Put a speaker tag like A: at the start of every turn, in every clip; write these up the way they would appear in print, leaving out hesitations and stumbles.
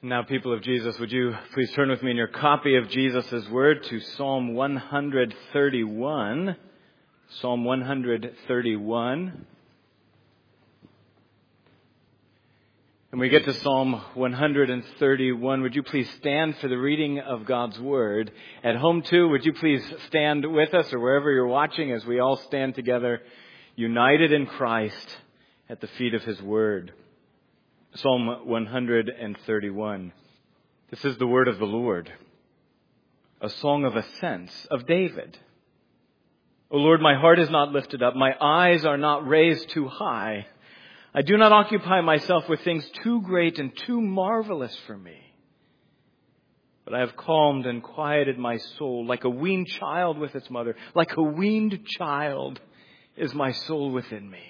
A: Now, people of Jesus, would you please turn with me in your copy of Jesus' Word to Psalm 131. Psalm 131. When we get to Psalm 131, would you please stand for the reading of God's Word? At home, too, would you please stand with us, or wherever you're watching, as we all stand together, united in Christ at the feet of His Word. Psalm 131. This is the word of the Lord. A song of ascents of David. O Lord, my heart is not lifted up. My eyes are not raised too high. I do not occupy myself with things too great and too marvelous for me. But I have calmed and quieted my soul like a weaned child with its mother. Like a weaned child is my soul within me.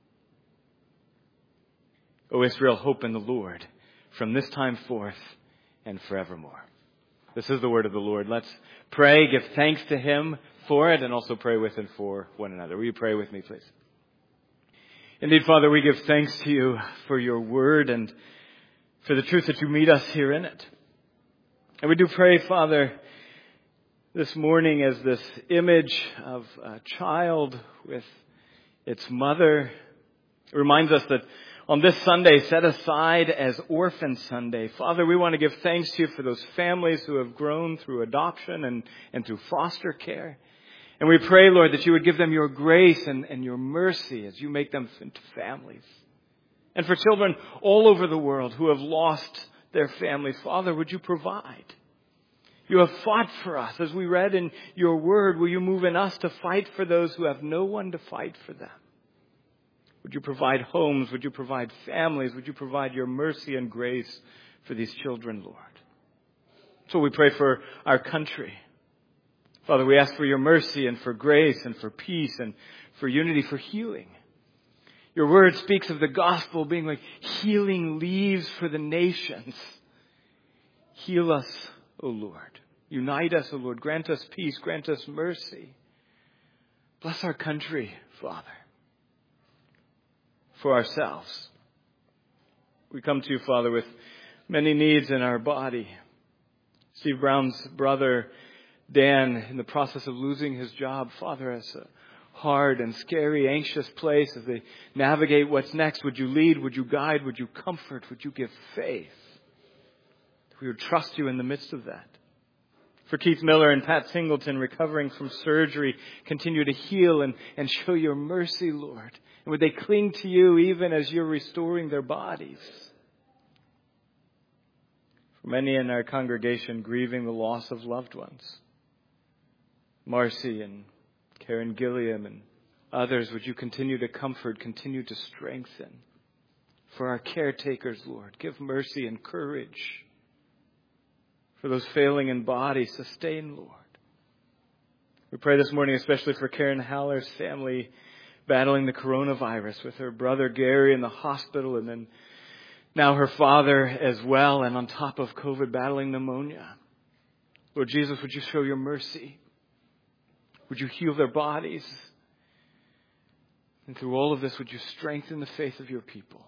A: O Israel, hope in the Lord from this time forth and forevermore. This is the word of the Lord. Let's pray, give thanks to Him for it, and also pray with and for one another. Will you pray with me, please? Indeed, Father, we give thanks to You for Your word and for the truth that You meet us here in it. And we do pray, Father, this morning as this image of a child with its mother reminds us that on this Sunday, set aside as Orphan Sunday, Father, we want to give thanks to You for those families who have grown through adoption and through foster care. And we pray, Lord, that You would give them Your grace and Your mercy as You make them into families. And for children all over the world who have lost their families, Father, would You provide? You have fought for us. As we read in Your word, will You move in us to fight for those who have no one to fight for them? Would You provide homes? Would You provide families? Would You provide Your mercy and grace for these children, Lord? So we pray for our country. Father, we ask for Your mercy and for grace and for peace and for unity, for healing. Your word speaks of the gospel being like healing leaves for the nations. Heal us, O Lord. Unite us, O Lord. Grant us peace. Grant us mercy. Bless our country, Father. For ourselves. We come to You, Father, with many needs in our body. Steve Brown's brother, Dan, in the process of losing his job, Father, has a hard and scary, anxious place as they navigate what's next. Would You lead? Would You guide? Would You comfort? Would You give faith? We would trust You in the midst of that. For Keith Miller and Pat Singleton, recovering from surgery, continue to heal and show Your mercy, Lord. And would they cling to You even as You're restoring their bodies? For many in our congregation grieving the loss of loved ones, Marcy and Karen Gilliam and others, would You continue to comfort, continue to strengthen? For our caretakers, Lord, give mercy and courage. For those failing in body, sustain, Lord. We pray this morning especially for Karen Haller's family battling the coronavirus, with her brother Gary in the hospital, and then now her father as well, and on top of COVID, battling pneumonia. Lord Jesus, would You show Your mercy? Would You heal their bodies? And through all of this, would You strengthen the faith of Your people?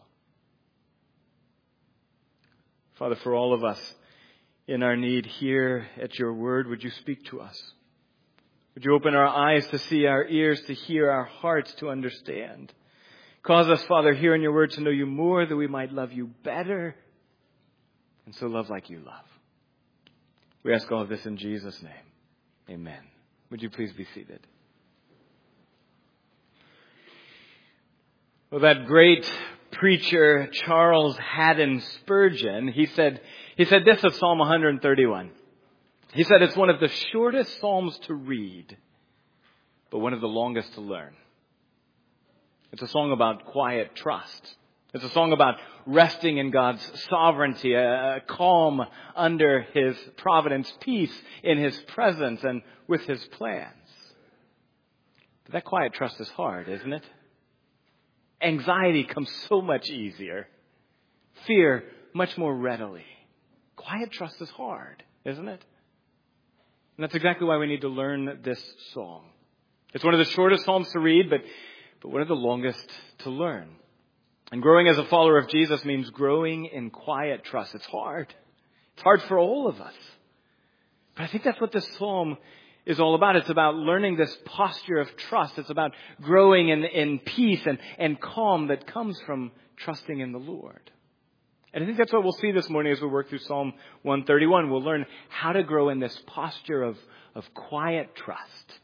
A: Father, for all of us in our need here at Your word, would You speak to us? Would You open our eyes to see, our ears to hear, our hearts to understand? Cause us, Father, here in Your word to know You more, that we might love You better, and so love like You love. We ask all of this in Jesus' name. Amen. Would you please be seated? Well, that great preacher, Charles Haddon Spurgeon, he said this of Psalm 131. He said it's one of the shortest psalms to read, but one of the longest to learn. It's a song about quiet trust. It's a song about resting in God's sovereignty, a calm under His providence, peace in His presence and with His plans. But that quiet trust is hard, isn't it? Anxiety comes so much easier. Fear much more readily. Quiet trust is hard, isn't it? And that's exactly why we need to learn this song. It's one of the shortest psalms to read, but one of the longest to learn. And growing as a follower of Jesus means growing in quiet trust. It's hard. It's hard for all of us. But I think that's what this psalm is all about. It's about learning this posture of trust. It's about growing in peace and calm that comes from trusting in the Lord. And I think that's what we'll see this morning as we work through Psalm 131. We'll learn how to grow in this posture of quiet trust.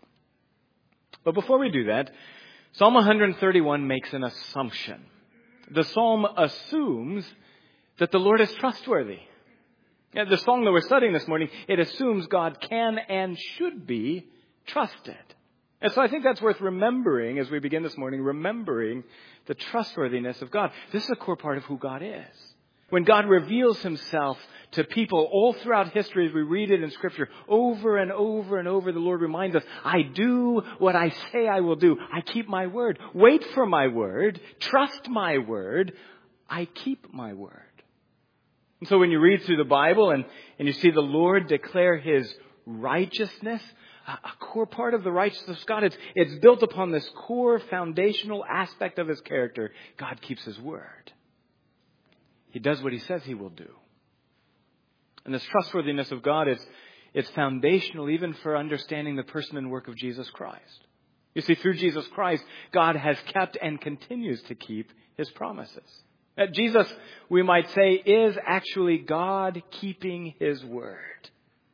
A: But before we do that, Psalm 131 makes an assumption. The psalm assumes that the Lord is trustworthy. The song that we're studying this morning, it assumes God can and should be trusted. And so I think that's worth remembering as we begin this morning, remembering the trustworthiness of God. This is a core part of who God is. When God reveals himself to people all throughout history, as we read it in Scripture, over and over and over, the Lord reminds us, I do what I say I will do. I keep my word. Wait for my word. Trust my word. I keep my word. And so when you read through the Bible and you see the Lord declare his righteousness, a core part of the righteousness of God, it's built upon this core foundational aspect of his character. God keeps his word. He does what he says he will do. And this trustworthiness of God it's foundational even for understanding the person and work of Jesus Christ. You see, through Jesus Christ, God has kept and continues to keep his promises. Jesus, we might say, is actually God keeping his word.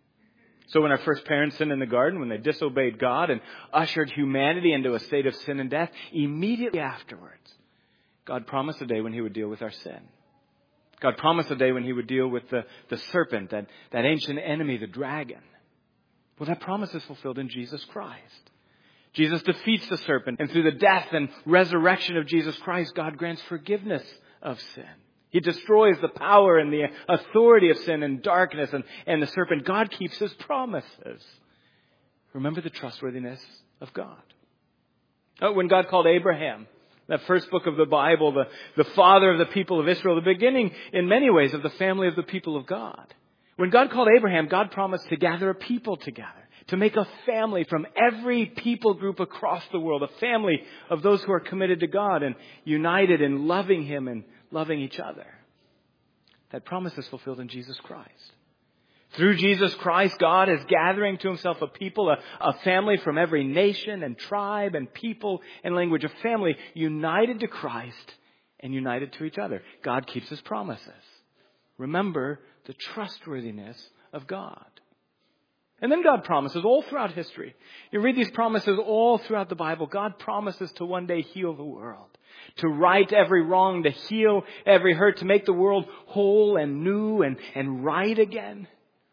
A: So when our first parents sinned in the garden, when they disobeyed God and ushered humanity into a state of sin and death, immediately afterwards, God promised a day when he would deal with our sin. God promised a day when he would deal with the serpent, that ancient enemy, the dragon. Well, that promise is fulfilled in Jesus Christ. Jesus defeats the serpent, and through the death and resurrection of Jesus Christ, God grants forgiveness of sin. He destroys the power and the authority of sin and darkness and the serpent. God keeps his promises. Remember the trustworthiness of God. When God called Abraham, that first book of the Bible, the father of the people of Israel, the beginning in many ways of the family of the people of God. When God called Abraham, God promised to gather a people together, to make a family from every people group across the world, a family of those who are committed to God and united in loving him and loving each other. That promise is fulfilled in Jesus Christ. Through Jesus Christ, God is gathering to himself a people, a family from every nation and tribe and people and language, a family united to Christ and united to each other. God keeps his promises. Remember the trustworthiness of God. And then God promises all throughout history. You read these promises all throughout the Bible. God promises to one day heal the world, to right every wrong, to heal every hurt, to make the world whole and new and right again.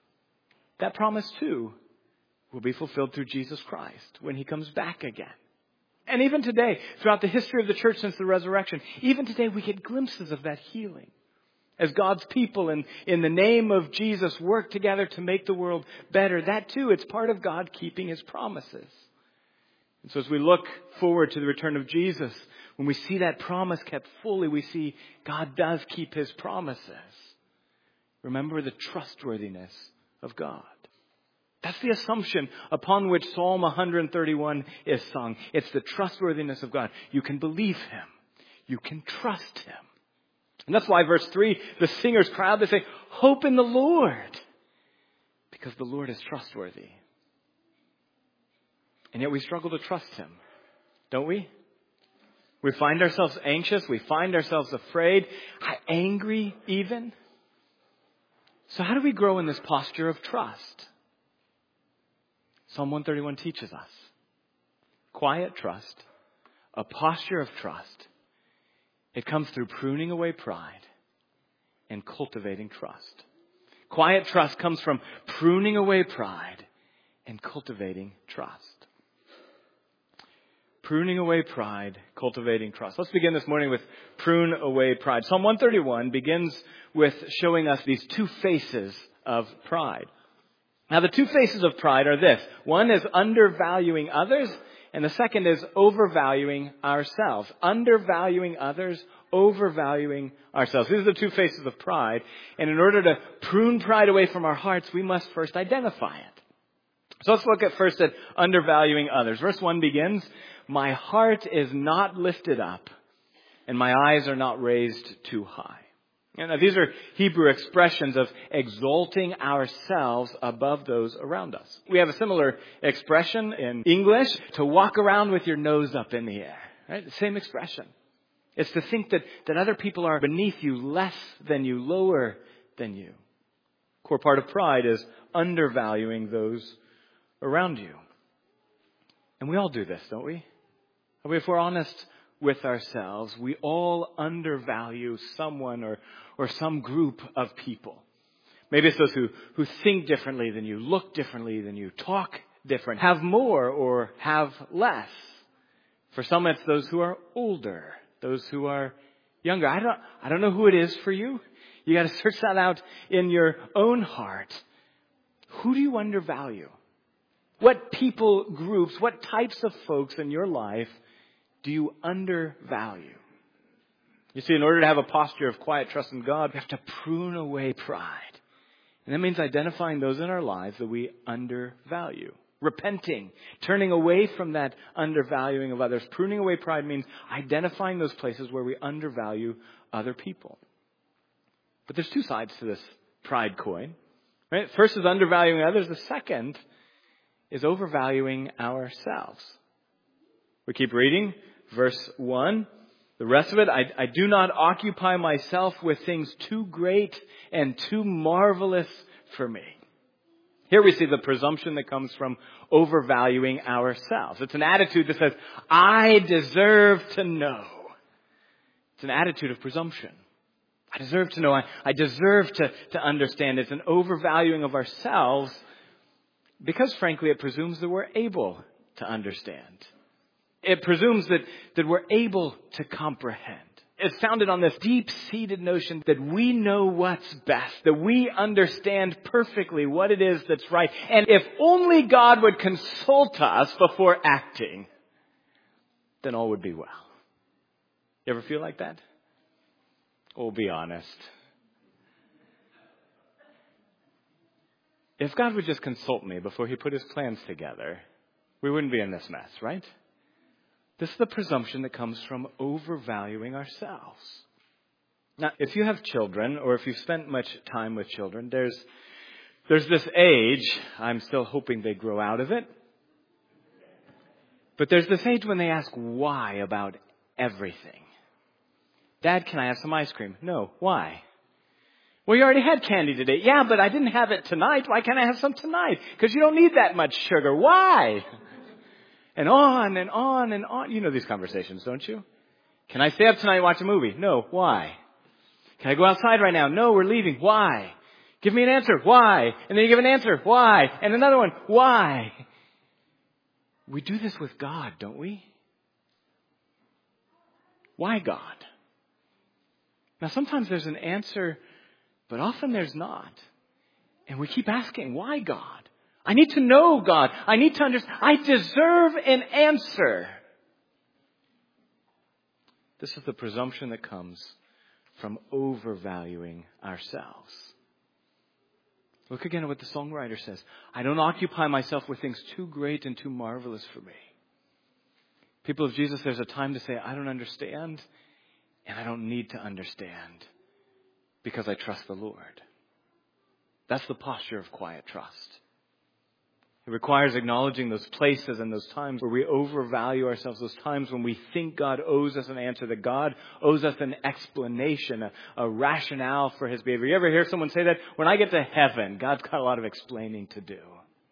A: That promise, too, will be fulfilled through Jesus Christ when he comes back again. And even today, throughout the history of the church since the resurrection, even today we get glimpses of that healing. As God's people in the name of Jesus work together to make the world better, that too, it's part of God keeping his promises. And so as we look forward to the return of Jesus, when we see that promise kept fully, we see God does keep his promises. Remember the trustworthiness of God. That's the assumption upon which Psalm 131 is sung. It's the trustworthiness of God. You can believe him. You can trust him. And that's why verse 3, the singers cry out, they say, hope in the Lord, because the Lord is trustworthy. And yet we struggle to trust him, don't we? We find ourselves anxious. We find ourselves afraid, angry even. So how do we grow in this posture of trust? Psalm 131 teaches us. Quiet trust, a posture of trust. It comes through pruning away pride and cultivating trust. Quiet trust comes from pruning away pride and cultivating trust. Pruning away pride, cultivating trust. Let's begin this morning with prune away pride. Psalm 131 begins with showing us these two faces of pride. Now, the two faces of pride are this. One is undervaluing others, and the second is overvaluing ourselves. Undervaluing others, overvaluing ourselves. These are the two faces of pride. And in order to prune pride away from our hearts, we must first identify it. So let's look at first at undervaluing others. Verse 1 begins, my heart is not lifted up, and my eyes are not raised too high. And these are Hebrew expressions of exalting ourselves above those around us. We have a similar expression in English, to walk around with your nose up in the air. Right? The same expression. It's to think that other people are beneath you, less than you, lower than you. Core part of pride is undervaluing those around you. And we all do this, don't we? If we're honest with ourselves, we all undervalue someone or some group of people. Maybe it's those who think differently than you, look differently than you, talk different, have more or have less. For some, it's those who are older, those who are younger. I don't know who it is for you. You got to search that out in your own heart. Who do you undervalue? What people groups, what types of folks in your life do you undervalue? You see, in order to have a posture of quiet trust in God, we have to prune away pride. And that means identifying those in our lives that we undervalue. Repenting, turning away from that undervaluing of others. Pruning away pride means identifying those places where we undervalue other people. But there's two sides to this pride coin. Right? First is undervaluing others. The second is overvaluing ourselves. We keep reading. Verse 1, the rest of it, I do not occupy myself with things too great and too marvelous for me. Here we see the presumption that comes from overvaluing ourselves. It's an attitude that says, I deserve to know. It's an attitude of presumption. I deserve to know. I deserve to understand. It's an overvaluing of ourselves because, frankly, it presumes that we're able to understand. It presumes that we're able to comprehend. It's founded on this deep-seated notion that we know what's best, that we understand perfectly what it is that's right. And if only God would consult us before acting, then all would be well. You ever feel like that? Oh, be honest. If God would just consult me before he put his plans together, we wouldn't be in this mess, right? This is the presumption that comes from overvaluing ourselves. Now, if you have children, or if you've spent much time with children, there's this age, I'm still hoping they grow out of it, but there's this age when they ask why about everything. Dad, can I have some ice cream? No. Why? Well, you already had candy today. Yeah, but I didn't have it tonight. Why can't I have some tonight? Because you don't need that much sugar. Why? And on and on and on. You know these conversations, don't you? Can I stay up tonight and watch a movie? No. Why? Can I go outside right now? No, we're leaving. Why? Give me an answer. Why? And then you give an answer. Why? And another one. Why? We do this with God, don't we? Why God? Now, sometimes there's an answer, but often there's not. And we keep asking, why God? I need to know God. I need to understand. I deserve an answer. This is the presumption that comes from overvaluing ourselves. Look again at what the songwriter says. I don't occupy myself with things too great and too marvelous for me. People of Jesus, there's a time to say, I don't understand, and I don't need to understand because I trust the Lord. That's the posture of quiet trust. It requires acknowledging those places and those times where we overvalue ourselves, those times when we think God owes us an answer, that God owes us an explanation, a rationale for his behavior. You ever hear someone say that? When I get to heaven, God's got a lot of explaining to do.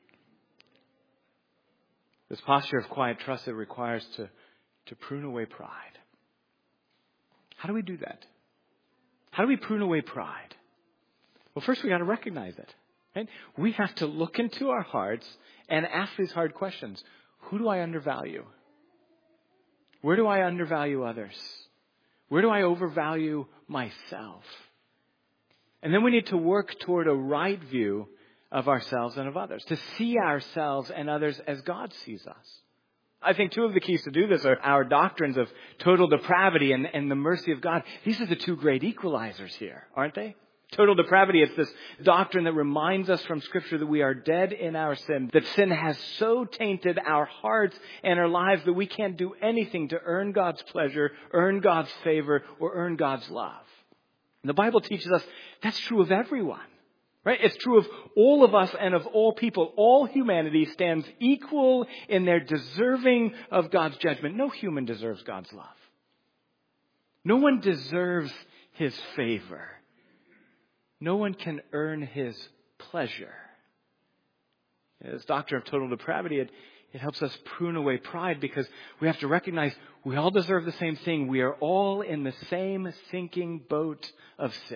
A: This posture of quiet trust, it requires to prune away pride. How do we do that? How do we prune away pride? Well, first we got to recognize it. Right? We have to look into our hearts and ask these hard questions. Who do I undervalue? Where do I undervalue others? Where do I overvalue myself? And then we need to work toward a right view of ourselves and of others, to see ourselves and others as God sees us. I think two of the keys to do this are our doctrines of total depravity and the mercy of God. These are the two great equalizers here, aren't they? Total depravity, it's this doctrine that reminds us from Scripture that we are dead in our sin, that sin has so tainted our hearts and our lives that we can't do anything to earn God's pleasure, earn God's favor, or earn God's love. And the Bible teaches us that's true of everyone. Right? It's true of all of us and of all people. All humanity stands equal in their deserving of God's judgment. No human deserves God's love. No one deserves His favor. No one can earn His pleasure. This doctrine of total depravity, it helps us prune away pride because we have to recognize we all deserve the same thing. We are all in the same sinking boat of sin.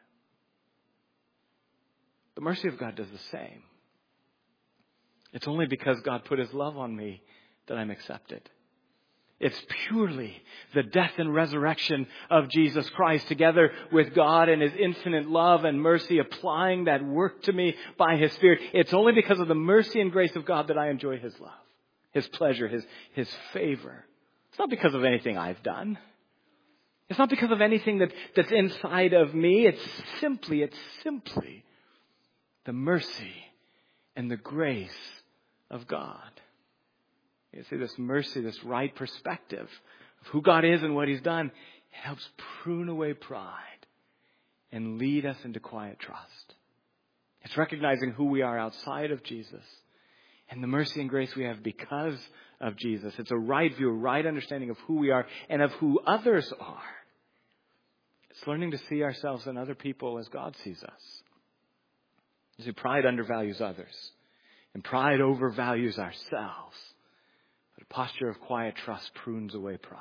A: The mercy of God does the same. It's only because God put His love on me that I'm accepted. It's purely the death and resurrection of Jesus Christ together with God and His infinite love and mercy applying that work to me by His Spirit. It's only because of the mercy and grace of God that I enjoy His love, His pleasure, His favor. It's not because of anything I've done. It's not because of anything that's inside of me. It's simply the mercy and the grace of God. You see, this mercy, this right perspective of who God is and what He's done, it helps prune away pride and lead us into quiet trust. It's recognizing who we are outside of Jesus and the mercy and grace we have because of Jesus. It's a right view, a right understanding of who we are and of who others are. It's learning to see ourselves and other people as God sees us. You see, pride undervalues others, and pride overvalues ourselves. But a posture of quiet trust prunes away pride.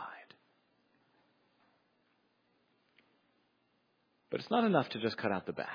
A: But it's not enough to just cut out the bad.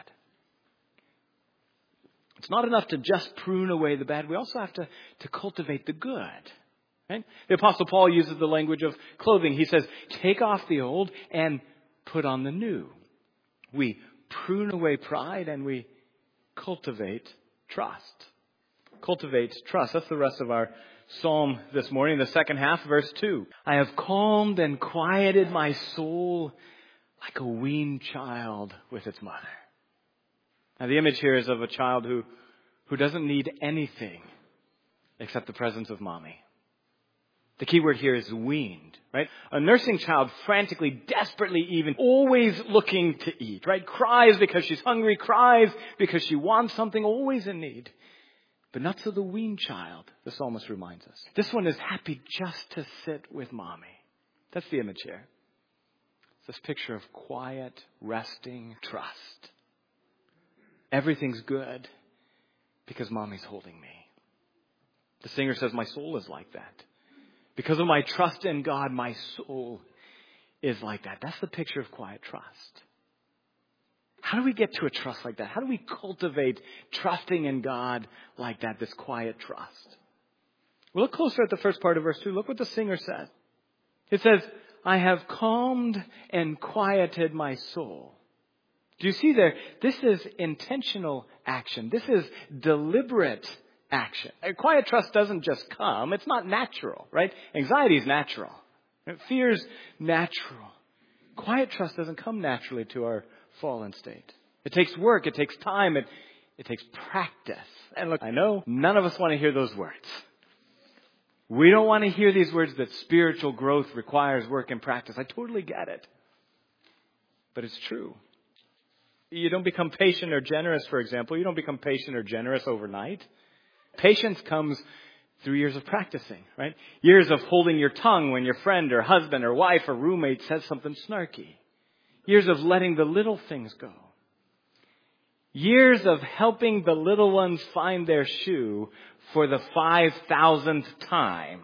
A: It's not enough to just prune away the bad. We also have to cultivate the good. Right? The Apostle Paul uses the language of clothing. He says, take off the old and put on the new. We prune away pride and we cultivate trust. Cultivate trust. That's the rest of our psalm this morning, the second half, verse 2. I have calmed and quieted my soul like a weaned child with its mother. Now the image here is of a child who doesn't need anything except the presence of mommy. The key word here is weaned, right? A nursing child frantically, desperately even, always looking to eat, right? Cries because she's hungry, cries because she wants something, always in need. But not so the weaned child, the psalmist reminds us. This one is happy just to sit with mommy. That's the image here. It's this picture of quiet, resting trust. Everything's good because mommy's holding me. The singer says, my soul is like that. Because of my trust in God, my soul is like that. That's the picture of quiet trust. How do we get to a trust like that? How do we cultivate trusting in God like that, this quiet trust? Well, look closer at the first part of verse 2. Look what the singer said. It says, I have calmed and quieted my soul. Do you see there? This is intentional action. This is deliberate action. Quiet trust doesn't just come. It's not natural, right? Anxiety is natural. Fear is natural. Quiet trust doesn't come naturally to our fallen state. It takes work. It takes time. It takes practice. And look, I know none of us want to hear those words. We don't want to hear these words that spiritual growth requires work and practice. I totally get it. But it's true. You don't become patient or generous, for example. You don't become patient or generous overnight. Patience comes through years of practicing, right? Years of holding your tongue when your friend or husband or wife or roommate says something snarky. Years of letting the little things go. Years of helping the little ones find their shoe for the 5,000th time.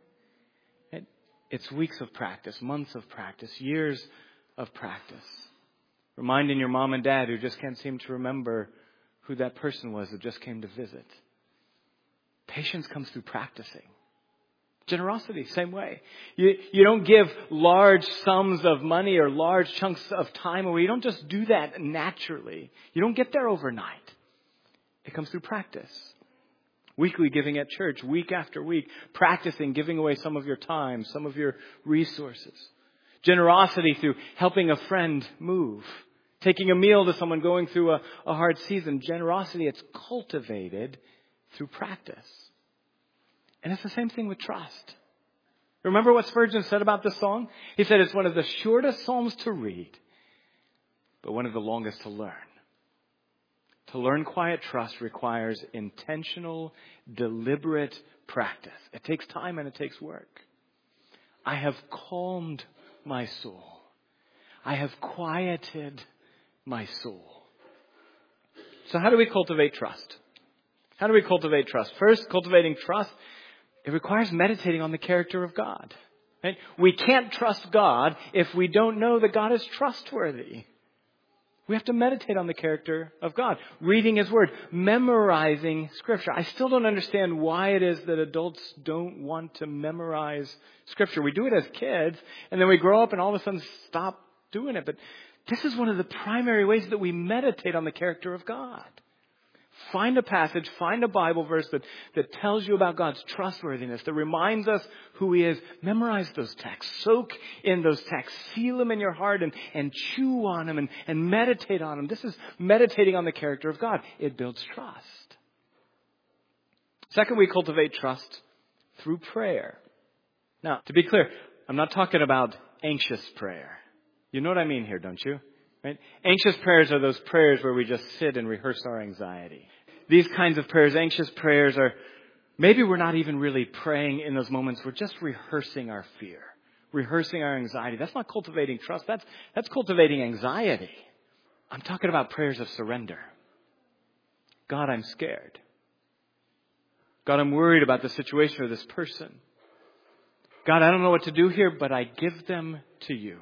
A: It's weeks of practice, months of practice, years of practice. Reminding your mom and dad who just can't seem to remember who that person was who just came to visit. Patience comes through practicing. Generosity, same way. You don't give large sums of money or large chunks of time away. You don't just do that naturally. You don't get there overnight. It comes through practice. Weekly giving at church, week after week, practicing, giving away some of your time, some of your resources. Generosity through helping a friend move. Taking a meal to someone going through a hard season. Generosity, it's cultivated through practice. And it's the same thing with trust. Remember what Spurgeon said about this song? He said it's one of the shortest psalms to read, but one of the longest to learn. To learn quiet trust requires intentional, deliberate practice. It takes time and it takes work. I have calmed my soul. I have quieted my soul. So how do we cultivate trust? How do we cultivate trust? First, cultivating trust, it requires meditating on the character of God. Right? We can't trust God if we don't know that God is trustworthy. We have to meditate on the character of God. Reading His Word, memorizing Scripture. I still don't understand why it is that adults don't want to memorize Scripture. We do it as kids, and then we grow up and all of a sudden stop doing it. But this is one of the primary ways that we meditate on the character of God. Find a passage, find a Bible verse that tells you about God's trustworthiness, that reminds us who He is. Memorize those texts. Soak in those texts. Seal them in your heart and chew on them and meditate on them. This is meditating on the character of God. It builds trust. Second, we cultivate trust through prayer. Now, to be clear, I'm not talking about anxious prayer. You know what I mean here, don't you? Right? Anxious prayers are those prayers where we just sit and rehearse our anxiety. These kinds of prayers, anxious prayers, are maybe we're not even really praying in those moments. We're just rehearsing our fear, rehearsing our anxiety. That's not cultivating trust. That's cultivating anxiety. I'm talking about prayers of surrender. God, I'm scared. God, I'm worried about the situation or this person. God, I don't know what to do here, but I give them to you.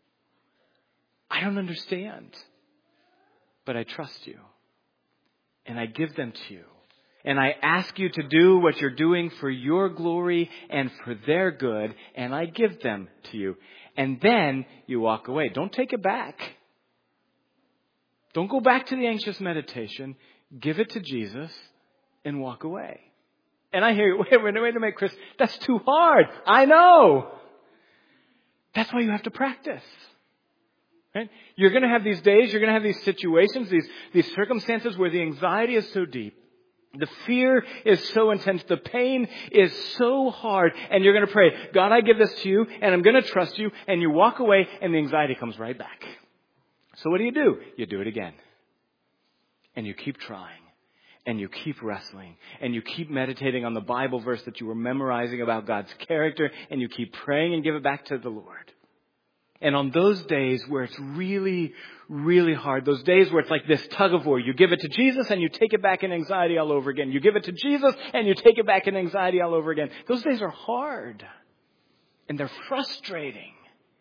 A: I don't understand, but I trust you. And I give them to you. And I ask you to do what you're doing for your glory and for their good. And I give them to you. And then you walk away. Don't take it back. Don't go back to the anxious meditation. Give it to Jesus and walk away. And I hear you, wait a minute, Chris, that's too hard. I know. That's why you have to practice. Right? You're going to have these days, you're going to have these situations, these circumstances where the anxiety is so deep. The fear is so intense. The pain is so hard. And you're going to pray, God, I give this to you and I'm going to trust you. And you walk away and the anxiety comes right back. So what do? You do it again. And you keep trying. And you keep wrestling. And you keep meditating on the Bible verse that you were memorizing about God's character. And you keep praying and give it back to the Lord. And on those days where it's really, really hard, those days where it's like this tug of war, you give it to Jesus and you take it back in anxiety all over again. You give it to Jesus and you take it back in anxiety all over again. Those days are hard. And they're frustrating.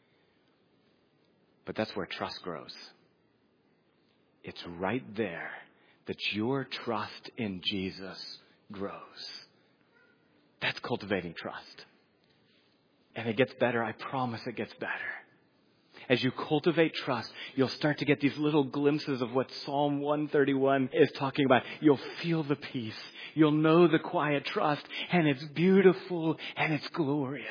A: But that's where trust grows. It's right there that your trust in Jesus grows. That's cultivating trust. And it gets better. I promise it gets better. As you cultivate trust, you'll start to get these little glimpses of what Psalm 131 is talking about. You'll feel the peace. You'll know the quiet trust. And it's beautiful and it's glorious.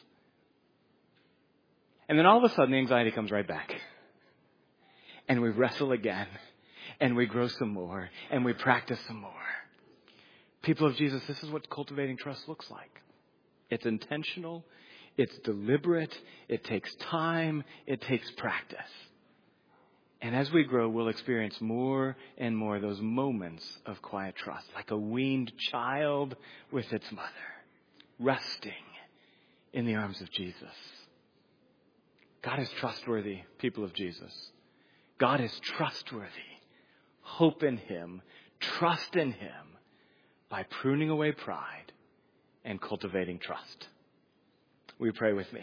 A: And then all of a sudden the anxiety comes right back. And we wrestle again. And we grow some more. And we practice some more. People of Jesus, this is what cultivating trust looks like. It's intentional. It's deliberate. It takes time. It takes practice. And as we grow, we'll experience more and more those moments of quiet trust, like a weaned child with its mother, resting in the arms of Jesus. God is trustworthy, people of Jesus. God is trustworthy. Hope in Him. Trust in Him by pruning away pride and cultivating trust. Will you pray with me?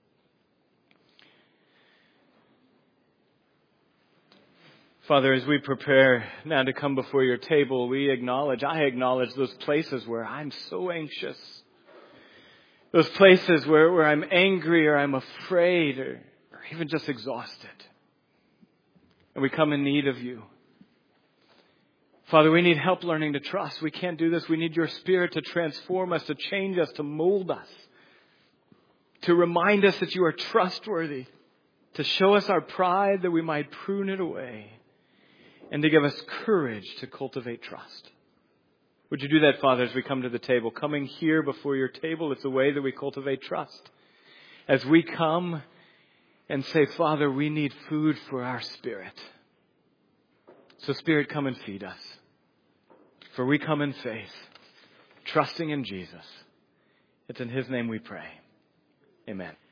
A: Father, as we prepare now to come before your table, I acknowledge those places where I'm so anxious. Those places where I'm angry or I'm afraid or even just exhausted. And we come in need of you. Father, we need help learning to trust. We can't do this. We need your Spirit to transform us, to change us, to mold us. To remind us that you are trustworthy, to show us our pride that we might prune it away, and to give us courage to cultivate trust. Would you do that, Father, as we come to the table? Coming here before your table, it's a way that we cultivate trust. As we come and say, Father, we need food for our spirit. So Spirit, come and feed us. For we come in faith, trusting in Jesus. It's in His name we pray. Amen.